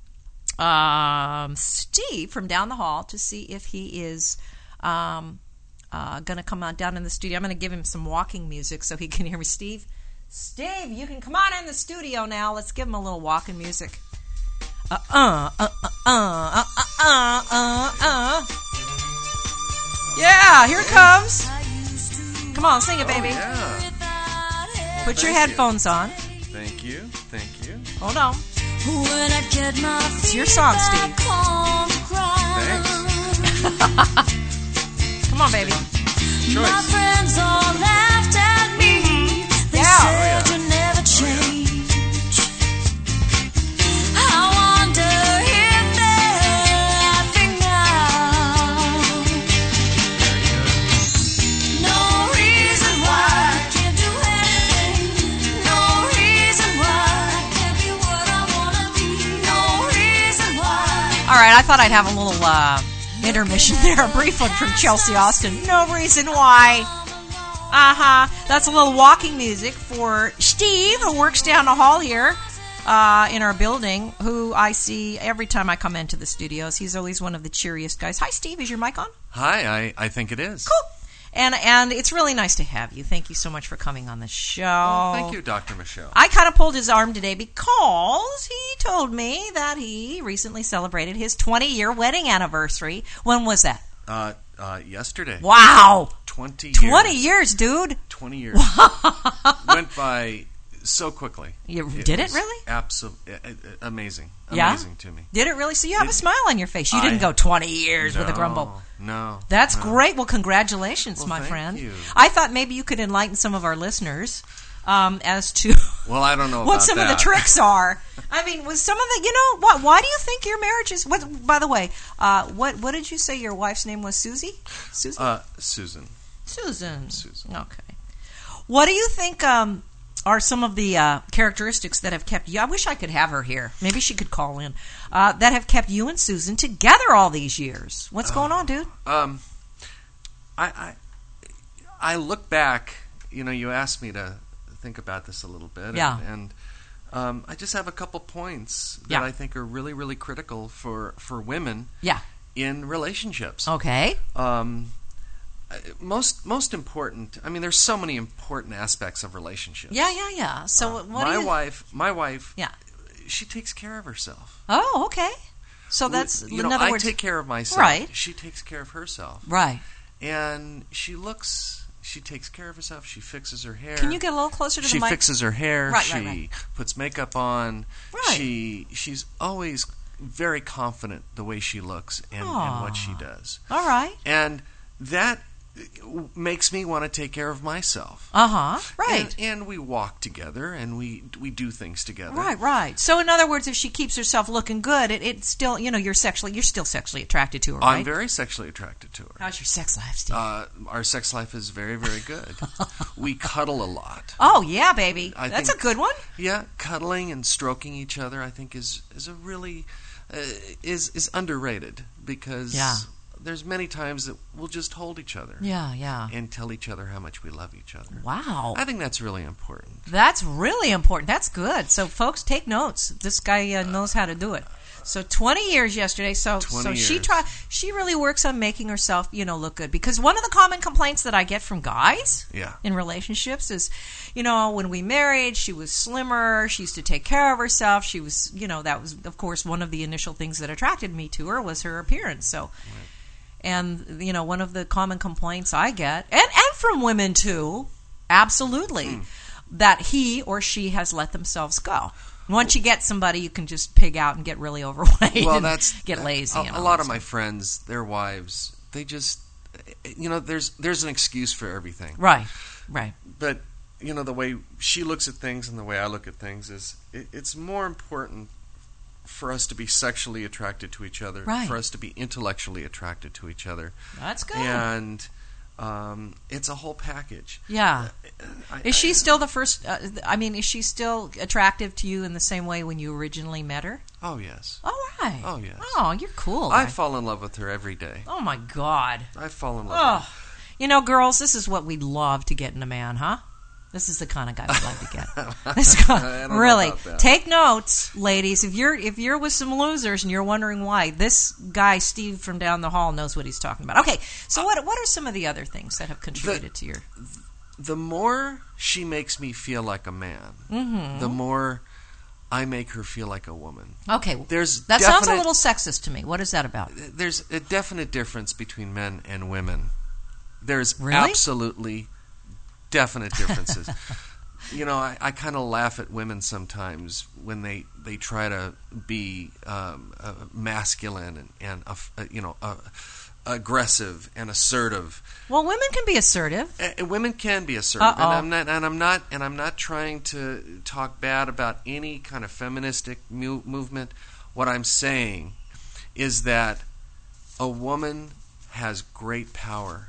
[SPEAKER 2] Steve from down the hall to see if he is going to come on down in the studio. I'm going to give him some walking music so he can hear me. Steve, you can come on in the studio now. Let's give him a little walking music. Yeah, here it comes. Come on, sing it, baby.
[SPEAKER 3] Oh, yeah.
[SPEAKER 2] Put your headphones on.
[SPEAKER 3] Thank you.
[SPEAKER 2] Hold on. It's your song, Steve.
[SPEAKER 3] Thanks.
[SPEAKER 2] Come on, baby.
[SPEAKER 3] Choice.
[SPEAKER 4] My friends all laughed at me. They said you never change. I wonder if they're laughing now. No reason why I can't do anything. No reason why I can't be what I wanna be. No reason why.
[SPEAKER 2] All right, I thought I'd have a little intermission there, a brief one from Chelsea Austin. No reason why. That's a little walking music for Steve, who works down the hall here in our building, who I see every time I come into the studios. He's always one of the cheeriest guys. Hi, Steve. Is your mic on?
[SPEAKER 3] Hi, I think it is.
[SPEAKER 2] Cool. And it's really nice to have you. Thank you so much for coming on the show.
[SPEAKER 3] Well, thank you, Dr. Michelle.
[SPEAKER 2] I kind of pulled his arm today because he told me that he recently celebrated his 20-year wedding anniversary. When was that?
[SPEAKER 3] Yesterday.
[SPEAKER 2] Wow.
[SPEAKER 3] 20 years.
[SPEAKER 2] 20 years, dude.
[SPEAKER 3] 20 years. Went by so quickly.
[SPEAKER 2] Did it really?
[SPEAKER 3] Absolutely. Amazing.
[SPEAKER 2] Yeah?
[SPEAKER 3] Amazing to me.
[SPEAKER 2] Did it really? So you have a smile on your face. You didn't go 20 years with a grumble.
[SPEAKER 3] No.
[SPEAKER 2] That's great. Well, congratulations, my friend.
[SPEAKER 3] Thank you.
[SPEAKER 2] I thought maybe you could enlighten some of our listeners as to
[SPEAKER 3] well, I don't know
[SPEAKER 2] what
[SPEAKER 3] about
[SPEAKER 2] some
[SPEAKER 3] that.
[SPEAKER 2] of the tricks are. I mean, was some of the, what? Why do you think your marriage is? What? By the way, what did you say your wife's name was? Susie? Susan.
[SPEAKER 3] Susan.
[SPEAKER 2] Okay. What do you think are some of the characteristics that have kept you? I wish I could have her here. Maybe she could call in. That have kept you and Susan together all these years. What's going on, dude?
[SPEAKER 3] I look back. You asked me to think about this a little bit.
[SPEAKER 2] Yeah.
[SPEAKER 3] And I just have a couple points that I think are really, really critical for women.
[SPEAKER 2] Yeah.
[SPEAKER 3] in relationships.
[SPEAKER 2] Okay.
[SPEAKER 3] Most important. I mean, there's so many important aspects of relationships.
[SPEAKER 2] Yeah. So what do you...
[SPEAKER 3] My wife.
[SPEAKER 2] Yeah.
[SPEAKER 3] She takes care of herself.
[SPEAKER 2] Oh, okay. So that's,
[SPEAKER 3] in
[SPEAKER 2] other
[SPEAKER 3] I
[SPEAKER 2] words...
[SPEAKER 3] take care of myself.
[SPEAKER 2] Right.
[SPEAKER 3] She takes care of herself.
[SPEAKER 2] Right.
[SPEAKER 3] And she takes care of herself. She fixes her hair.
[SPEAKER 2] Can you get a little closer to the mic?
[SPEAKER 3] She fixes her hair.
[SPEAKER 2] Right,
[SPEAKER 3] she
[SPEAKER 2] right.
[SPEAKER 3] puts makeup on.
[SPEAKER 2] Right.
[SPEAKER 3] She's always very confident the way she looks and what she does.
[SPEAKER 2] All right.
[SPEAKER 3] And that makes me want to take care of myself.
[SPEAKER 2] Right.
[SPEAKER 3] And we walk together and we do things together.
[SPEAKER 2] Right. So in other words, if she keeps herself looking good, it's still, you're still sexually attracted to her, right?
[SPEAKER 3] I'm very sexually attracted to her.
[SPEAKER 2] How's your sex life, Steve?
[SPEAKER 3] Our sex life is very, very good. We cuddle a lot.
[SPEAKER 2] Oh, yeah, baby. That's
[SPEAKER 3] think,
[SPEAKER 2] a good one.
[SPEAKER 3] Yeah, cuddling and stroking each other, I think, is a really is underrated because there's many times that we'll just hold each other.
[SPEAKER 2] Yeah.
[SPEAKER 3] And tell each other how much we love each other.
[SPEAKER 2] Wow.
[SPEAKER 3] I think that's really important.
[SPEAKER 2] That's really important. That's good. So, folks, take notes. This guy knows how to do it. So 20 years yesterday. So she really works on making herself, look good. Because one of the common complaints that I get from guys in relationships is, when we married, she was slimmer. She used to take care of herself. She was, that was, of course, one of the initial things that attracted me to her was her appearance. So, and, one of the common complaints I get, and from women too, absolutely, that he or she has let themselves go. Once you get somebody, you can just pig out and get really overweight and get lazy.
[SPEAKER 3] A lot of my friends, their wives, they just, there's an excuse for everything.
[SPEAKER 2] Right.
[SPEAKER 3] But, the way she looks at things and the way I look at things is, it's more important for us to be sexually attracted to each other, for us to be intellectually attracted to each other.
[SPEAKER 2] That's good.
[SPEAKER 3] And it's a whole package.
[SPEAKER 2] Yeah. Is she still the first? Is she still attractive to you in the same way when you originally met her?
[SPEAKER 3] Oh, yes.
[SPEAKER 2] All right.
[SPEAKER 3] Oh, yes.
[SPEAKER 2] Oh, you're cool.
[SPEAKER 3] I fall in love with her every day.
[SPEAKER 2] Oh, my God.
[SPEAKER 3] I fall in love with her.
[SPEAKER 2] Girls, this is what we'd love to get in a man, huh? This is the kind of guy we'd like to get. Really, take notes, ladies. If you're with some losers and you're wondering why, this guy Steve from down the hall knows what he's talking about. Okay, so what are some of the other things that have contributed to your?
[SPEAKER 3] The more she makes me feel like a man, the more I make her feel like a woman.
[SPEAKER 2] Okay, that sounds a little sexist to me. What is that about?
[SPEAKER 3] There's a definite difference between men and women. There's
[SPEAKER 2] really?
[SPEAKER 3] Absolutely definite differences. I kind of laugh at women sometimes when they try to be masculine and aggressive and assertive.
[SPEAKER 2] Well, women can be assertive.
[SPEAKER 3] Women can be assertive, and I'm not trying to talk bad about any kind of feministic movement. What I'm saying is that a woman has great power,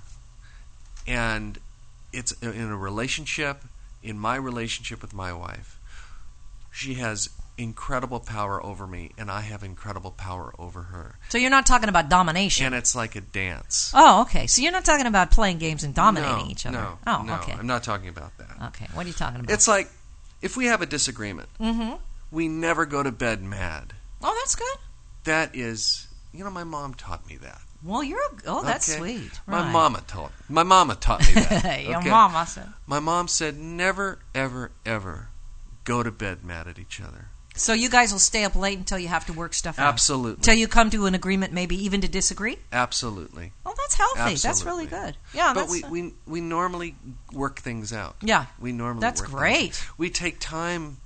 [SPEAKER 3] and it's in a relationship, in my relationship with my wife, she has incredible power over me, and I have incredible power over her.
[SPEAKER 2] So you're not talking about domination.
[SPEAKER 3] And it's like a dance.
[SPEAKER 2] Oh, okay. So you're not talking about playing games and dominating each other.
[SPEAKER 3] No.
[SPEAKER 2] Okay.
[SPEAKER 3] I'm not talking about that.
[SPEAKER 2] Okay. What are you talking about?
[SPEAKER 3] It's like, if we have a disagreement, we never go to bed mad.
[SPEAKER 2] Oh, that's good.
[SPEAKER 3] That is, my mom taught me that.
[SPEAKER 2] Well, that's sweet.
[SPEAKER 3] My
[SPEAKER 2] right.
[SPEAKER 3] mama taught me that.
[SPEAKER 2] Your mama said.
[SPEAKER 3] My mom said, never, ever, ever go to bed mad at each other.
[SPEAKER 2] So you guys will stay up late until you have to work stuff out?
[SPEAKER 3] Absolutely.
[SPEAKER 2] Until you come to an agreement, maybe even to disagree?
[SPEAKER 3] Absolutely.
[SPEAKER 2] Oh, that's healthy.
[SPEAKER 3] Absolutely.
[SPEAKER 2] That's really good. Yeah,
[SPEAKER 3] but we normally work things out.
[SPEAKER 2] Yeah.
[SPEAKER 3] We normally
[SPEAKER 2] that's
[SPEAKER 3] work
[SPEAKER 2] great.
[SPEAKER 3] Things out. We take time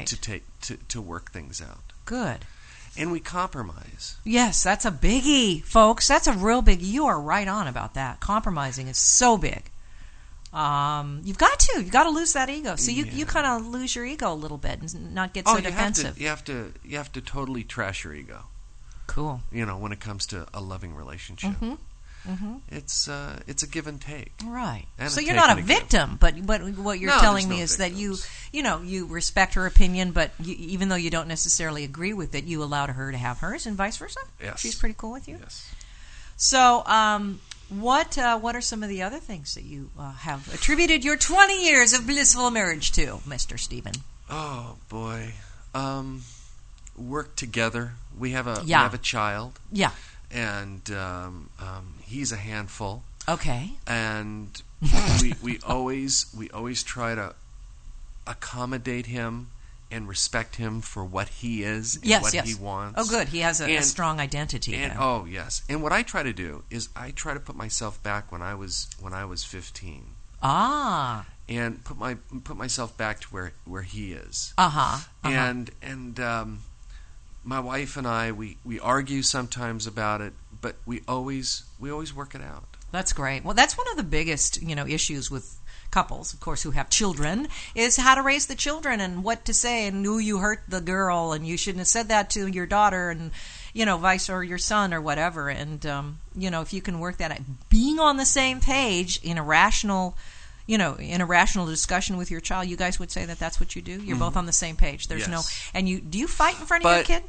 [SPEAKER 3] to work things out.
[SPEAKER 2] Good.
[SPEAKER 3] And we compromise.
[SPEAKER 2] Yes, that's a biggie, folks. That's a real biggie. You are right on about that. Compromising is so big. You've got to lose that ego. So you kind of lose your ego a little bit and not get so defensive.
[SPEAKER 3] You have to totally trash your ego.
[SPEAKER 2] Cool.
[SPEAKER 3] When it comes to a loving relationship. It's a give and take.
[SPEAKER 2] Right.
[SPEAKER 3] And
[SPEAKER 2] so you're not a victim, but what you're telling me is victims. That you respect her opinion, but even though you don't necessarily agree with it, you allowed her to have hers, and vice versa.
[SPEAKER 3] Yes.
[SPEAKER 2] She's pretty cool with you.
[SPEAKER 3] Yes.
[SPEAKER 2] So, what are some of the other things that you have attributed your 20 years of blissful marriage to, Mr. Stephen?
[SPEAKER 3] Oh boy, work together. We have a child.
[SPEAKER 2] Yeah.
[SPEAKER 3] and he's a handful.
[SPEAKER 2] Okay.
[SPEAKER 3] And we always try to accommodate him and respect him for what he is and what he wants.
[SPEAKER 2] Oh, good. He has a strong identity.
[SPEAKER 3] Oh, yes. And what I try to do is I try to put myself back when I was 15.
[SPEAKER 2] Ah.
[SPEAKER 3] And put myself back to where he is. And my wife and I we argue sometimes about it, but we always work it out.
[SPEAKER 2] That's great. Well, that's one of the biggest, issues with couples, of course, who have children, is how to raise the children and what to say, and you hurt the girl and you shouldn't have said that to your daughter, and vice or your son or whatever. And if you can work that out, being on the same page in a rational discussion with your child, you guys would say that that's what you do. You're both on the same page. There's do you fight in front of your kid?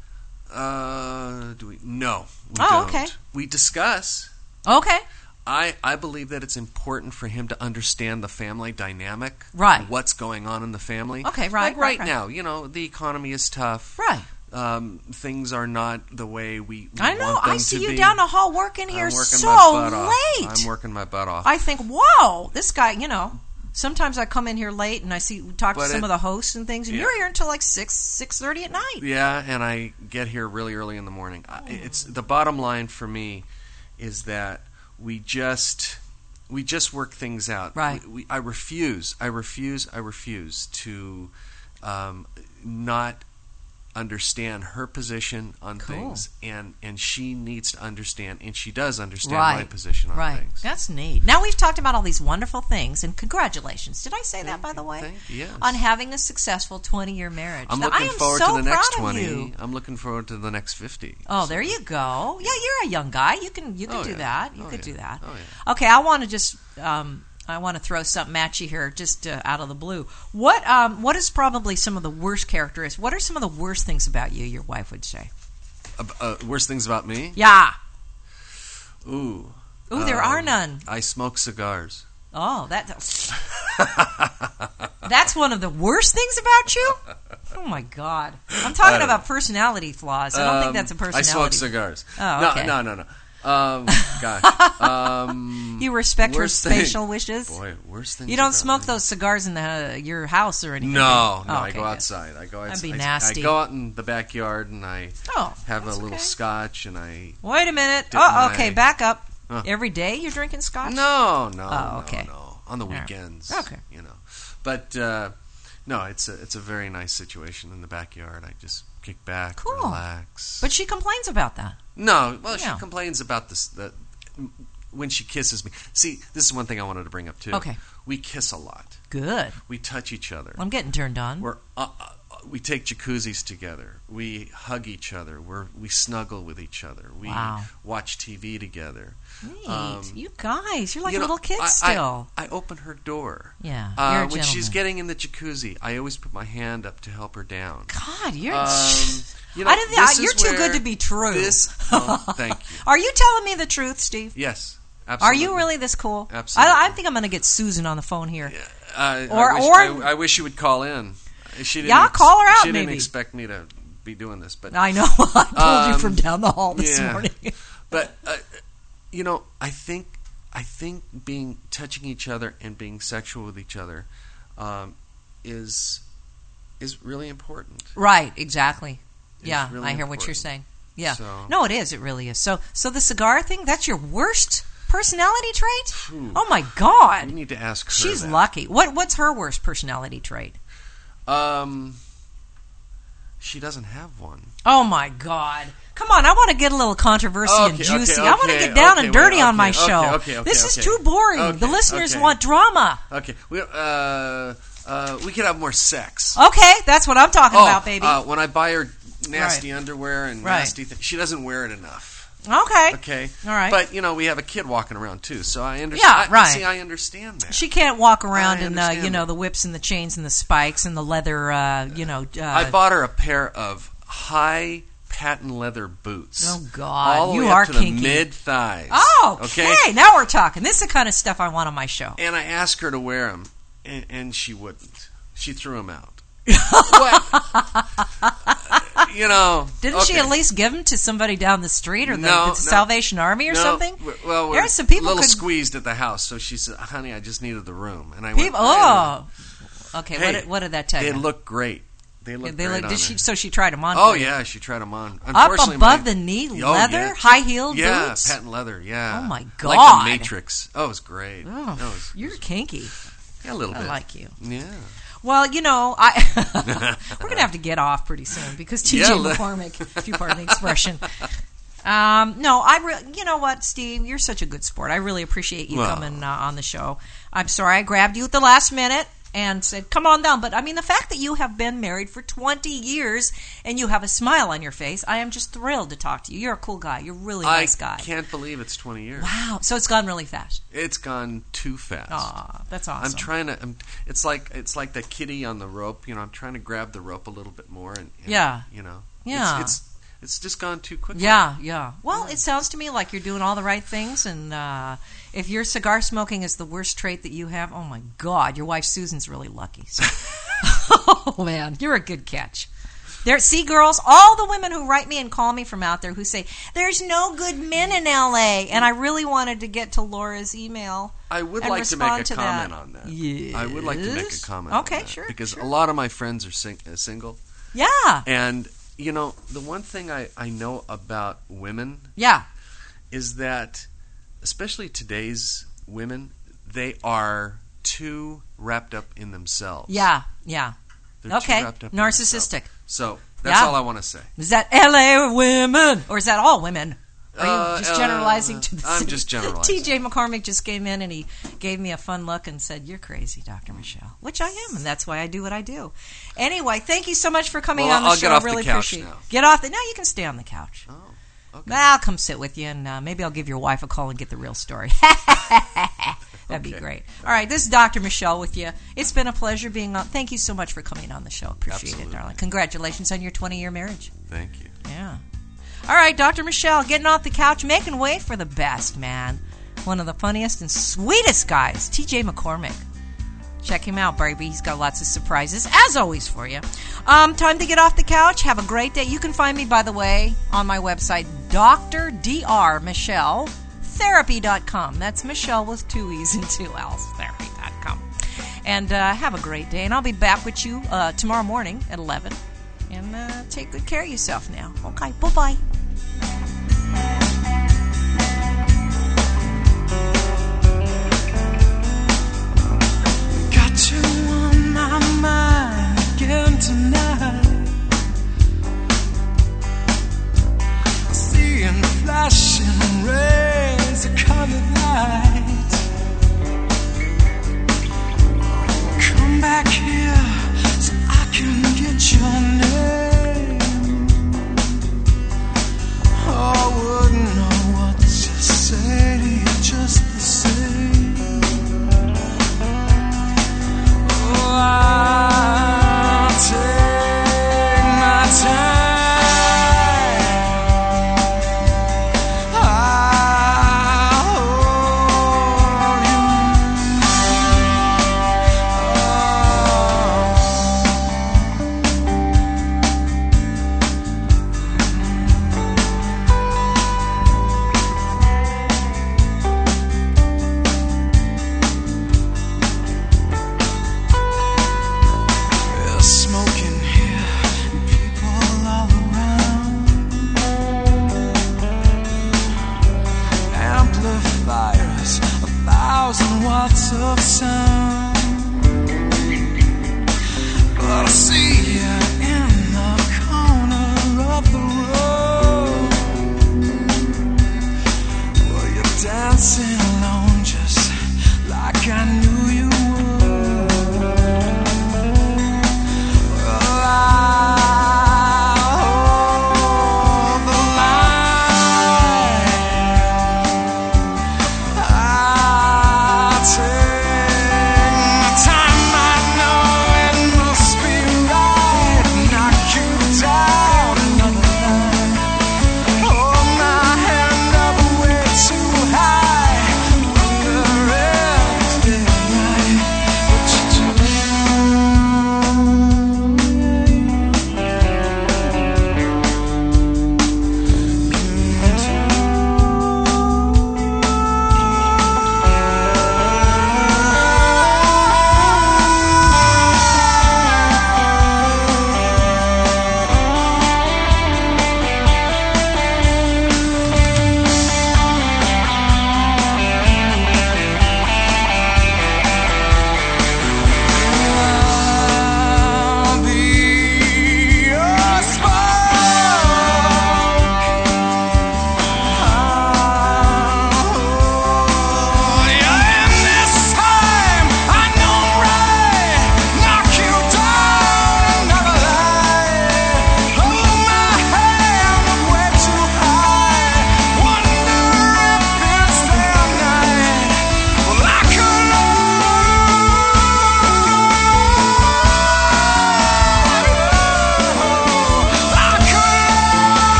[SPEAKER 3] Do we? No, we don't.
[SPEAKER 2] Okay.
[SPEAKER 3] We discuss.
[SPEAKER 2] Okay.
[SPEAKER 3] I believe that it's important for him to understand the family dynamic,
[SPEAKER 2] right?
[SPEAKER 3] What's going on in the family?
[SPEAKER 2] Okay, right.
[SPEAKER 3] Like right now, the economy is tough,
[SPEAKER 2] right?
[SPEAKER 3] Things are not the way we
[SPEAKER 2] I know.
[SPEAKER 3] want them
[SPEAKER 2] I see
[SPEAKER 3] to
[SPEAKER 2] you
[SPEAKER 3] be.
[SPEAKER 2] down the hall working here so late.
[SPEAKER 3] I'm working my butt off.
[SPEAKER 2] I think, whoa, this guy. Sometimes I come in here late and I talk to some of the hosts and things, and you're here until like 6:30 at night.
[SPEAKER 3] Yeah, and I get here really early in the morning. It's the bottom line for me is that we just work things out.
[SPEAKER 2] Right.
[SPEAKER 3] I refuse to not understand her position on things, and she needs to understand, and she does understand my position on things.
[SPEAKER 2] That's neat. Now we've talked about all these wonderful things, and congratulations. Did I say that, by the way?
[SPEAKER 3] Yes.
[SPEAKER 2] On having a successful 20-year marriage.
[SPEAKER 3] I'm looking forward to the next 20. I'm looking forward to the next 50.
[SPEAKER 2] Oh, there you go. Yeah, you're a young guy. You can do that. You could do that.
[SPEAKER 3] Oh, yeah.
[SPEAKER 2] Okay, I want to just I want to throw something at you here, just out of the blue. What is probably some of the worst characteristics? What are some of the worst things about you, your wife would say?
[SPEAKER 3] Worst things about me?
[SPEAKER 2] Yeah.
[SPEAKER 3] Ooh,
[SPEAKER 2] there are none.
[SPEAKER 3] I smoke cigars.
[SPEAKER 2] Oh, that's one of the worst things about you? Oh, my God. I'm talking about personality flaws. I don't think that's a personality.
[SPEAKER 3] I smoke cigars.
[SPEAKER 2] Oh, okay.
[SPEAKER 3] No. Gosh.
[SPEAKER 2] You respect her spatial wishes?
[SPEAKER 3] Boy, worst things.
[SPEAKER 2] You don't smoke those cigars in your house or anything?
[SPEAKER 3] No,
[SPEAKER 2] okay,
[SPEAKER 3] I go outside.
[SPEAKER 2] That'd be nasty.
[SPEAKER 3] I go out in the backyard and I have a little scotch and I...
[SPEAKER 2] Wait a minute. Okay, back up. Every day you're drinking scotch?
[SPEAKER 3] No.
[SPEAKER 2] Okay.
[SPEAKER 3] No. On the weekends.
[SPEAKER 2] Okay.
[SPEAKER 3] But, no, it's a very nice situation in the backyard. I just kick back, relax.
[SPEAKER 2] But she complains about that.
[SPEAKER 3] No, she complains about this when she kisses me. See, this is one thing I wanted to bring up too.
[SPEAKER 2] Okay.
[SPEAKER 3] We kiss a lot.
[SPEAKER 2] Good.
[SPEAKER 3] We touch each other.
[SPEAKER 2] I'm getting turned on.
[SPEAKER 3] We take jacuzzis together. We hug each other. We snuggle with each other. We watch TV together.
[SPEAKER 2] Neat. You guys, you're like little kids still.
[SPEAKER 3] I open her door.
[SPEAKER 2] Yeah, you're a
[SPEAKER 3] when
[SPEAKER 2] gentleman.
[SPEAKER 3] she's getting in the jacuzzi, I always put my hand up to help her down.
[SPEAKER 2] God, you're...
[SPEAKER 3] you're
[SPEAKER 2] too good to be true.
[SPEAKER 3] Thank you.
[SPEAKER 2] Are you telling me the truth, Steve?
[SPEAKER 3] Yes, absolutely.
[SPEAKER 2] Are you really this cool?
[SPEAKER 3] Absolutely.
[SPEAKER 2] I think I'm going to get Susan on the phone here.
[SPEAKER 3] I wish you would call in.
[SPEAKER 2] Call her out.
[SPEAKER 3] She
[SPEAKER 2] maybe.
[SPEAKER 3] didn't expect me to be doing this, but
[SPEAKER 2] I know. I told you from down the hall this morning.
[SPEAKER 3] But I think touching each other and being sexual with each other is really important.
[SPEAKER 2] Right. Exactly.
[SPEAKER 3] It's
[SPEAKER 2] yeah,
[SPEAKER 3] really
[SPEAKER 2] I hear
[SPEAKER 3] important.
[SPEAKER 2] what you're saying. Yeah.
[SPEAKER 3] So,
[SPEAKER 2] no, it is. It really is. So the cigar thing, that's your worst personality trait? Oh, my God.
[SPEAKER 3] You need to ask her.
[SPEAKER 2] She's
[SPEAKER 3] that.
[SPEAKER 2] lucky. What's her worst personality trait?
[SPEAKER 3] She doesn't have one.
[SPEAKER 2] Oh, my God. Come on, I want to get a little controversy and juicy. I want to get down and dirty on my show. This is too boring. The listeners want drama.
[SPEAKER 3] Okay. We could have more sex.
[SPEAKER 2] Okay, that's what I'm talking about, baby.
[SPEAKER 3] When I buy her nasty underwear and nasty things, she doesn't wear it enough.
[SPEAKER 2] Okay. All right.
[SPEAKER 3] But, we have a kid walking around, too, so I understand.
[SPEAKER 2] Yeah, right.
[SPEAKER 3] See, I understand that.
[SPEAKER 2] She can't walk around in, the whips and the chains and the spikes and the leather,
[SPEAKER 3] I bought her a pair of high patent leather boots.
[SPEAKER 2] Oh, God.
[SPEAKER 3] All the way
[SPEAKER 2] are
[SPEAKER 3] up to
[SPEAKER 2] kinky.
[SPEAKER 3] the mid-thighs.
[SPEAKER 2] Oh, okay. Now we're talking. This is the kind of stuff I want on my show.
[SPEAKER 3] And I asked her to wear them, and she wouldn't. She threw them out. What?
[SPEAKER 2] Didn't she at least give them to somebody down the street or the Salvation Army or something?
[SPEAKER 3] Well,
[SPEAKER 2] there's some people
[SPEAKER 3] a little squeezed at the house, so she said, "Honey, I just needed the room." And I
[SPEAKER 2] okay. Hey, what did that tell you?
[SPEAKER 3] They look great. They look great on her.
[SPEAKER 2] So she tried them on.
[SPEAKER 3] Oh yeah, she tried them on.
[SPEAKER 2] Up above the knee, leather, high-heeled boots.
[SPEAKER 3] Yeah, patent leather. Yeah.
[SPEAKER 2] Oh my God.
[SPEAKER 3] Like the Matrix. Oh, it was great.
[SPEAKER 2] Oh, you're kinky.
[SPEAKER 3] Yeah, a little bit.
[SPEAKER 2] I like you.
[SPEAKER 3] Yeah.
[SPEAKER 2] Well, we're going to have to get off pretty soon because T.J. McCormick, if you pardon the expression. You know what, Steve? You're such a good sport. I really appreciate you coming on the show. I'm sorry I grabbed you at the last minute and said, come on down. But, I mean, the fact that you have been married for 20 years and you have a smile on your face, I am just thrilled to talk to you. You're a cool guy. You're a really nice guy.
[SPEAKER 3] I can't believe it's 20 years.
[SPEAKER 2] Wow. So it's gone really fast.
[SPEAKER 3] It's gone too fast.
[SPEAKER 2] Aw, that's awesome.
[SPEAKER 3] I'm trying to. It's like the kitty on the rope. I'm trying to grab the rope a little bit more. And
[SPEAKER 2] yeah.
[SPEAKER 3] Yeah. It's just gone too quickly.
[SPEAKER 2] Yeah. Well, it sounds to me like you're doing all the right things, and if your cigar smoking is the worst trait that you have, oh my God, your wife Susan's really lucky. So. Oh man, you're a good catch. See, girls, all the women who write me and call me from out there who say, there's no good men in L.A., and I really wanted to get to Laura's email.
[SPEAKER 3] I would like to make a comment on that.
[SPEAKER 2] Yes.
[SPEAKER 3] I would like to make a comment on that.
[SPEAKER 2] Okay, sure.
[SPEAKER 3] Because a lot of my friends are single.
[SPEAKER 2] Yeah.
[SPEAKER 3] And, the one thing I know about women is that, especially today's women, they are too wrapped up in themselves.
[SPEAKER 2] Yeah.
[SPEAKER 3] They're too wrapped up
[SPEAKER 2] narcissistic.
[SPEAKER 3] So that's all I want to say.
[SPEAKER 2] Is that L.A. women, or is that all women? Are you just generalizing to the city?
[SPEAKER 3] I'm just generalizing.
[SPEAKER 2] T.J. McCormick just came in and he gave me a fun look and said, "You're crazy, Dr. Michelle," which I am, and that's why I do what I do. Anyway, thank you so much for coming on the show.
[SPEAKER 3] I'll get off
[SPEAKER 2] I really
[SPEAKER 3] the couch
[SPEAKER 2] appreciate
[SPEAKER 3] now.
[SPEAKER 2] Get off the. No, you can stay on the couch.
[SPEAKER 3] Oh, okay.
[SPEAKER 2] I'll come sit with you, and maybe I'll give your wife a call and get the real story. That'd be great. All right, this is Dr. Michelle with you. It's been a pleasure being on. Thank you so much for coming on the show. Appreciate it, darling. Congratulations on your 20-year marriage.
[SPEAKER 3] Thank you.
[SPEAKER 2] Yeah. All right, Dr. Michelle, getting off the couch, making way for the best, man. One of the funniest and sweetest guys, T.J. McCormick. Check him out, baby. He's got lots of surprises, as always, for you. Time to get off the couch. Have a great day. You can find me, by the way, on my website, DrMichelleTherapy.com. That's Michelle with 2 E's and 2 L's, therapy.com. And have a great day. And I'll be back with you tomorrow morning at 11. And take good care of yourself now. Okay, bye-bye.
[SPEAKER 5] Got you on my mind again tonight. Seeing flashing